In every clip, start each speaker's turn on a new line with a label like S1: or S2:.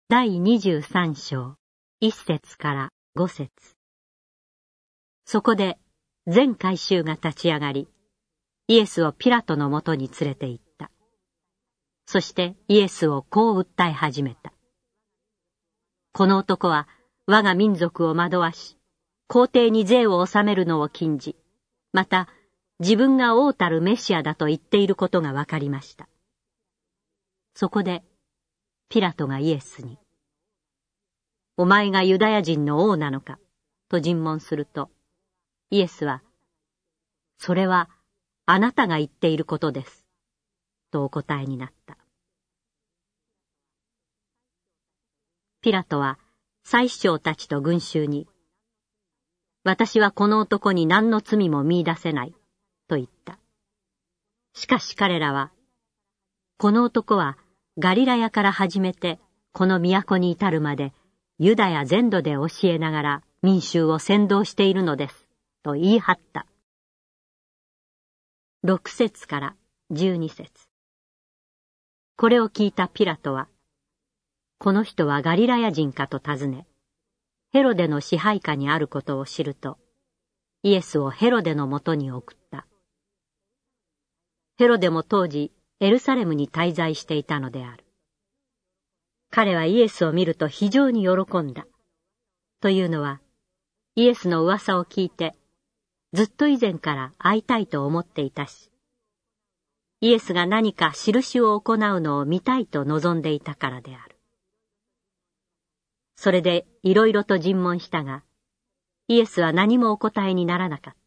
S1: 第23章、1節から5節。そこで全会衆が立ち上がり、イエスをピラトのもとに連れて行った。そしてイエスをこう訴え始めた。この男は我が民族を惑わし、皇帝に税を納めるのを禁じ、また自分が王たるメシアだと言っていることがわかりました。そこでピラトがイエスに、お前がユダヤ人の王なのかと尋問すると、イエスは、それはあなたが言っていることです、とお答えになった。ピラトは祭司長たちと群衆に、私はこの男に何の罪も見出せない、と言った。しかし彼らは、この男はガリラヤから始めてこの都に至るまでユダヤ全土で教えながら民衆を扇動しているのです、と言い張った。6節から12節。これを聞いたピラトは、この人はガリラヤ人かと尋ね、ヘロデの支配下にあることを知ると、イエスをヘロデのもとに送った。ヘロデも当時エルサレムに滞在していたのである。彼はイエスを見ると非常に喜んだ。というのは、イエスの噂を聞いて、ずっと以前から会いたいと思っていたし、イエスが何か印を行うのを見たいと望んでいたからである。それでいろいろと尋問したが、イエスは何もお答えにならなかった。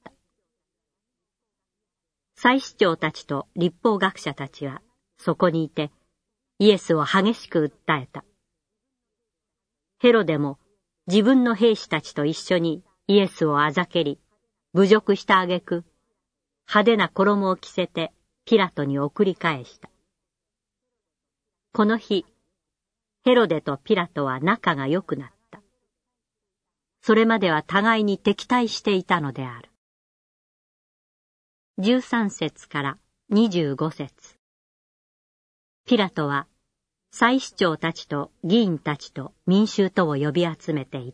S1: 祭司長たちと律法学者たちはそこにいて、イエスを激しく訴えた。ヘロデも自分の兵士たちと一緒にイエスをあざけり、侮辱した挙句、派手な衣を着せてピラトに送り返した。この日、ヘロデとピラトは仲が良くなった。それまでは互いに敵対していたのである。13節から25節。ピラトは祭司長たちと議員たちと民衆とを呼び集めていった。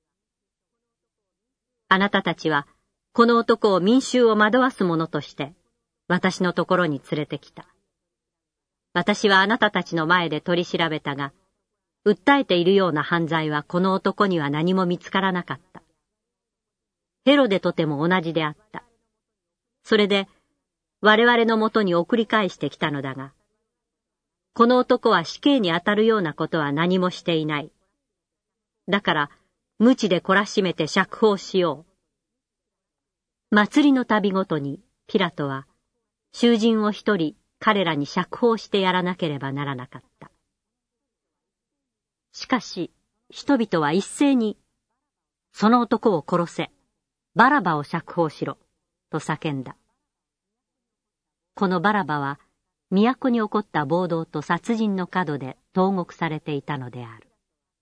S1: あなたたちはこの男を民衆を惑わす者として私のところに連れてきた。私はあなたたちの前で取り調べたが、訴えているような犯罪はこの男には何も見つからなかった。ヘロデとても同じであった。それで我々のもとに送り返してきたのだが、この男は死刑に当たるようなことは何もしていない。だから無知で懲らしめて釈放しよう。祭りの度ごとにピラトは囚人を一人彼らに釈放してやらなければならなかった。しかし人々は一斉に、その男を殺せ、バラバを釈放しろ、と叫んだ。このバラバは都に起こった暴動と殺人の角で投獄されていたのである。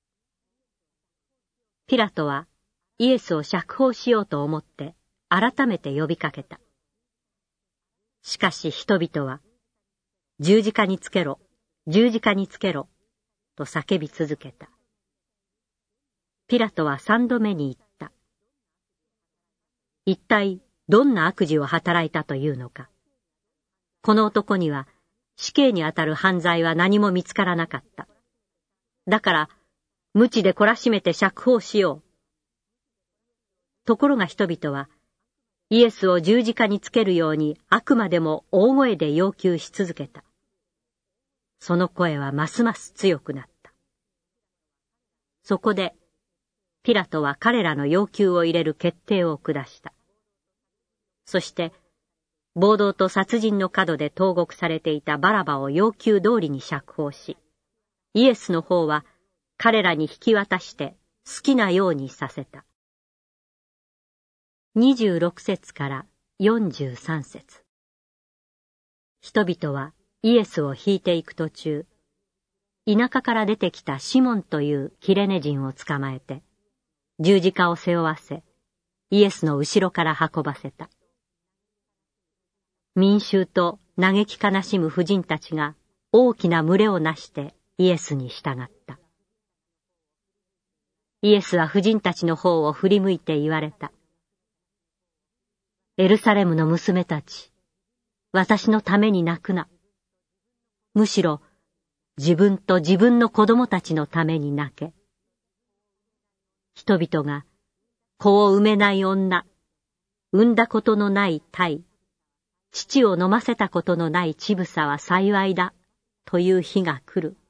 S1: ピラトはイエスを釈放しようと思って改めて呼びかけた。しかし人々は、十字架につけろ、十字架につけろ、と叫び続けた。ピラトは3度目に言った。一体どんな悪事を働いたというのか。この男には死刑にあたる犯罪は何も見つからなかった。だから無知で懲らしめて釈放しよう。ところが人々はイエスを十字架につけるようにあくまでも大声で要求し続けた。その声はますます強くなった。そこでピラトは彼らの要求を入れる決定を下した。そして暴動と殺人の角で投獄されていたバラバを要求通りに釈放し、イエスの方は彼らに引き渡して好きなようにさせた。26節から43節。人々はイエスを引いていく途中、田舎から出てきたシモンというキレネ人を捕まえて、十字架を背負わせ、イエスの後ろから運ばせた。民衆と嘆き悲しむ婦人たちが大きな群れをなしてイエスに従った。 イエスは婦人たちの方を振り向いて言われた。エルサレムの娘たち、私のために泣くな。むしろ自分と自分の子供たちのために泣け。人々が子を産めない女、産んだことのない胎、乳を飲ませたことのない乳房は幸いだという日が来る。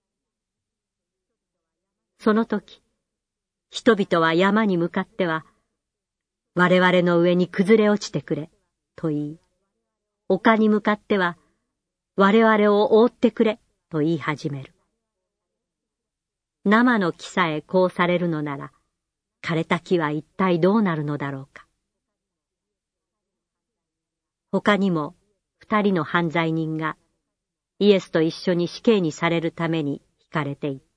S1: その時、人々は山に向かっては、我々の上に崩れ落ちてくれ、と言い、丘に向かっては、我々を覆ってくれ、と言い始める。生の木さえこうされるのなら、枯れた木は一体どうなるのだろうか。他にも2人の犯罪人がイエスと一緒に死刑にされるために引かれていった。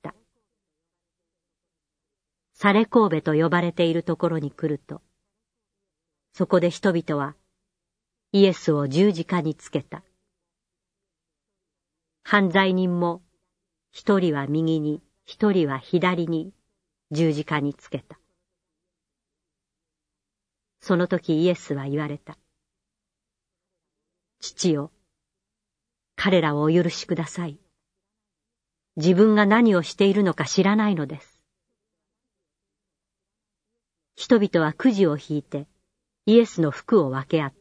S1: サレ神戸と呼ばれているところに来ると、そこで人々はイエスを十字架につけた。犯罪人も一人は右に一人は左に十字架につけた。その時イエスは言われた。父よ、彼らをお許しください。自分が何をしているのか知らないのです。人々はくじを引いてイエスの服を分け合った。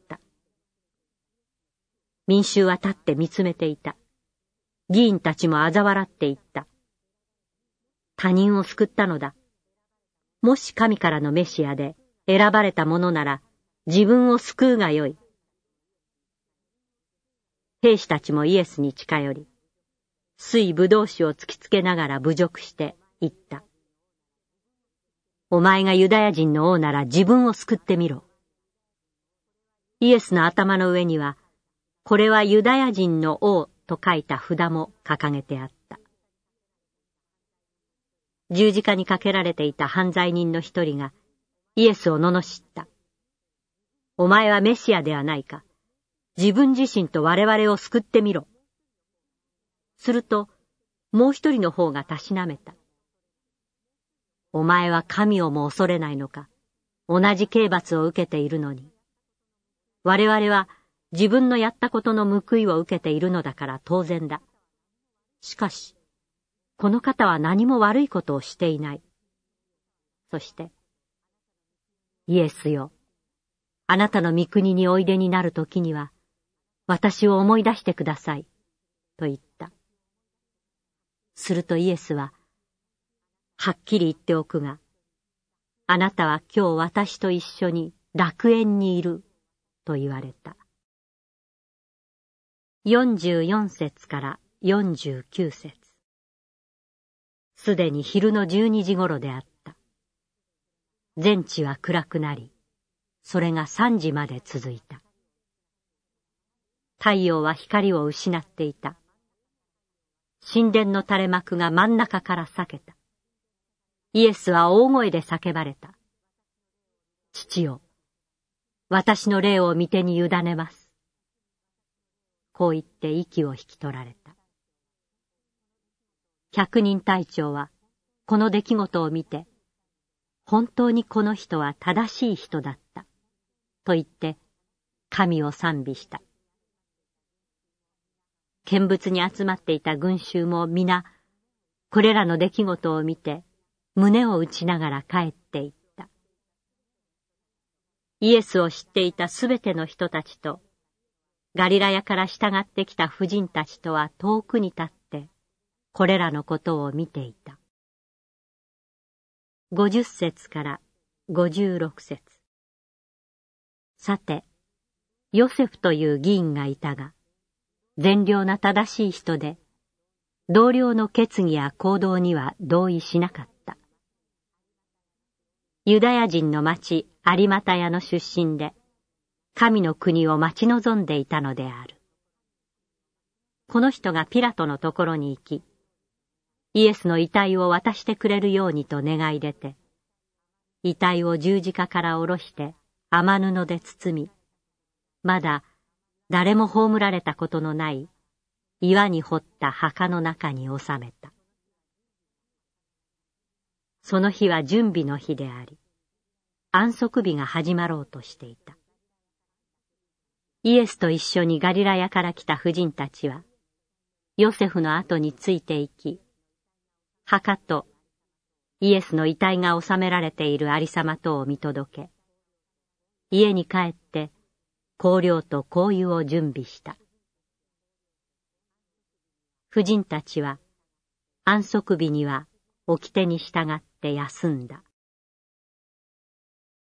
S1: 民衆は立って見つめていた。議員たちも嘲笑っていった。他人を救ったのだ。もし神からのメシアで選ばれたものなら自分を救うがよい。兵士たちもイエスに近寄り、水ぶどう酒を突きつけながら侮辱して言った。お前がユダヤ人の王なら自分を救ってみろ。イエスの頭の上には、これはユダヤ人の王と書いた札も掲げてあった。十字架にかけられていた犯罪人の一人がイエスを罵った。お前はメシアではないか。自分自身と我々を救ってみろ。すると、もう一人の方がたしなめた。お前は神をも恐れないのか。同じ刑罰を受けているのに。我々は自分のやったことの報いを受けているのだから当然だ。しかし、この方は何も悪いことをしていない。そして、イエスよ、あなたの御国においでになるときには、私を思い出してください、と言った。するとイエスは、はっきり言っておくが、あなたは今日私と一緒に楽園にいる、と言われた。44節から49節。すでに昼の12時頃であった。全地は暗くなり、それが3時まで続いた。太陽は光を失っていた。神殿の垂れ幕が真ん中から裂けた。イエスは大声で叫ばれた。父よ、私の霊を御手に委ねます。こう言って息を引き取られた。百人隊長はこの出来事を見て、本当にこの人は正しい人だった、と言って神を賛美した。見物に集まっていた群衆も皆、これらの出来事を見て、胸を打ちながら帰っていった。イエスを知っていたすべての人たちと、ガリラヤから従ってきた婦人たちとは遠くに立って、これらのことを見ていた。50節から56節。さて、ヨセフという議員がいたが、善良な正しい人で、同僚の決議や行動には同意しなかった。ユダヤ人の町有股屋の出身で、神の国を待ち望んでいたのである。この人がピラトのところに行き、イエスの遺体を渡してくれるようにと願い出て、遺体を十字架から下ろして雨布で包み、まだ誰も葬られたことのない岩に掘った墓の中に収めた。 その日は準備の日であり、安息日が始まろうとしていた。イエスと一緒にガリラヤから来た婦人たちは、ヨセフの後について行き、墓とイエスの遺体が収められているありさまとを見届け、家に帰って香料と香油を準備した。婦人たちは安息日には掟に従って休んだ。